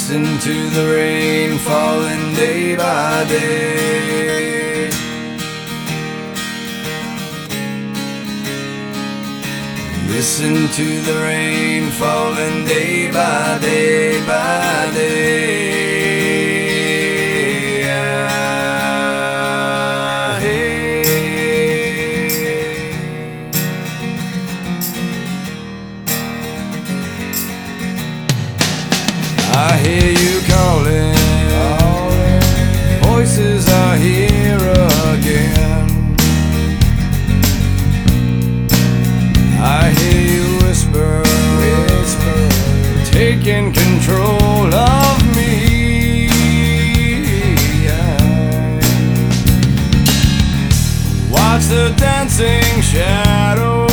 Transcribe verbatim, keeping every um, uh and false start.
Listen to the rain falling day by day. Listen to the rain falling day by day by day. Ah, hey. I hear you calling, voices are here again. I hear you whisper, whisper, taking control of me. I watch the dancing shadows